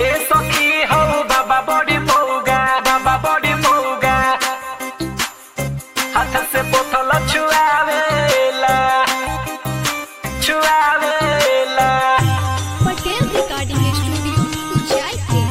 ए सखी हो बाबा बड़ी मौगा, बाबा बड़ी मौगा, हाथ से बोतल छुआवेला छुआवेला। Patel recording studio Ujjain.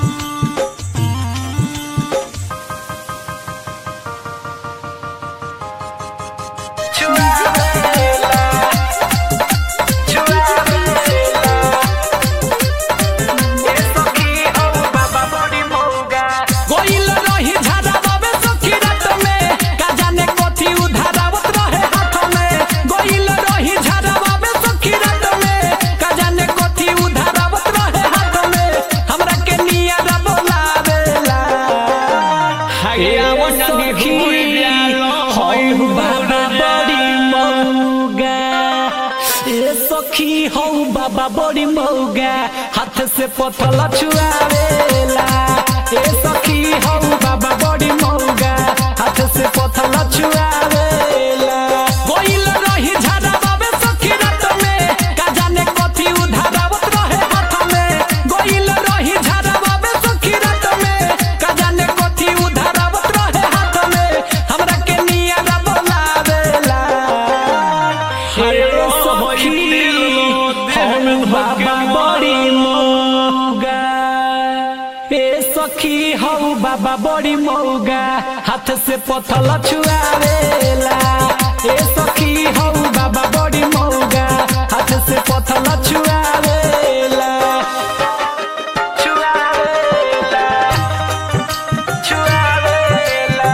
सखी हो बाबा बड़ी मौगा, हाथ से पथल छुआवेला। ए सखी हो बाबा बड़ी मौगा, हाथ से पथल छुआवेला। गोइल रही झाड़ावा में सखी रात में, का जाने कथी उधारावत रहे हाथ में। गोइल रही झाड़ावा में सखी रात में, का जाने कथी उधारावत रहे हाथ में। हमरा के नियारा बोलावेला। बाबा बड़ी मौगा, ए सखी हो बाबा बड़ी मौगा, हाथ से पथल छुआवेला। ए सखी हो बाबा बड़ी मौगा, हाथ से पथल छुआवेला छुआवेला छुआवेला।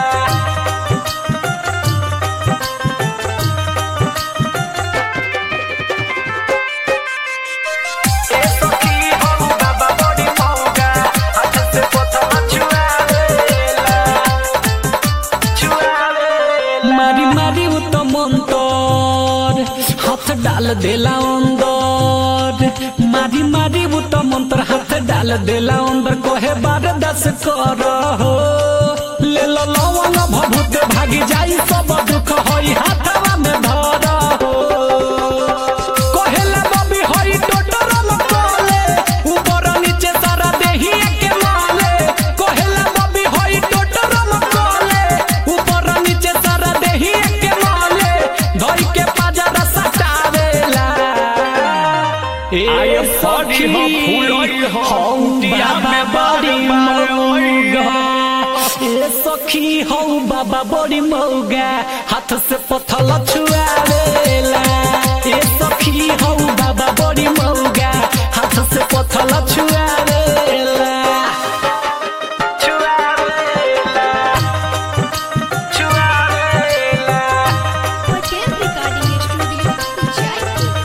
मारी मारी तो मंतर हाथ डाल देला अंदर। मारी मारी तो मंत्र हाथ डाल देला अंदर। कोहे बार दस कर हो ले लो लवंग भभूत भागी जाई सब दुख होई हाथवा में धर हो। कोहेला बबी होई टोटर मकोले, ऊपर नीचे सारा देही के माले। कोहेला बबी होई टोटर मकोले, ऊपर नीचे सारा देही के माले। धोई के पाजरा सटावेला। ए सखी हो बाबा बड़ी मौगा, ए सखी हो बाबा बड़ी मौगा, हाथ से पथल छुआवेला। ए सखी हो बाबा बड़ी मौगा, हाथ से पथल छुआवेला छुआवेला छुआवेला। Patel recording studio Ujjain.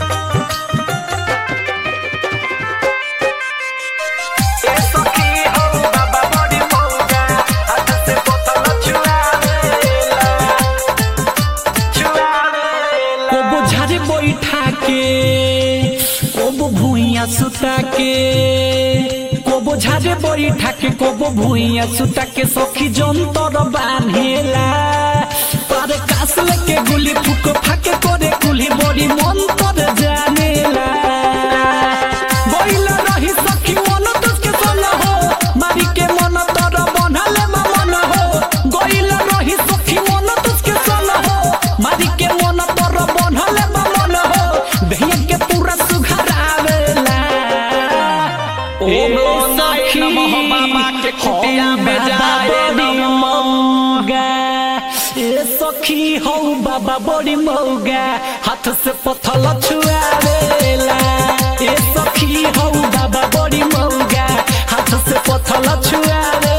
बैठा के कोबो भुइया सुता के, कोबो झारे बैठा के कोबो भुइया सुता के। सखी जंतर बांधेला पर कास लेके गुली फुक फाके करे कुली बड़ी मंतर जानेला। गोइल रही सखी मन तुझके सन हो, मारी के मन तर बनले मन हो। गोइल रही सखी मन तुझके सन हो, मारी के मन तर बनले मन हो। दहिया के पूरा सुघरावेला। ओ सखी बाबा के कुटिया में जाए मौगा, ए सखी हो बाबा बड़ी मौगा, हाथ से पथल छुआवेला। ए सखी हो बाबा बड़ी मौगा, हाथ से पथल छुआवेला।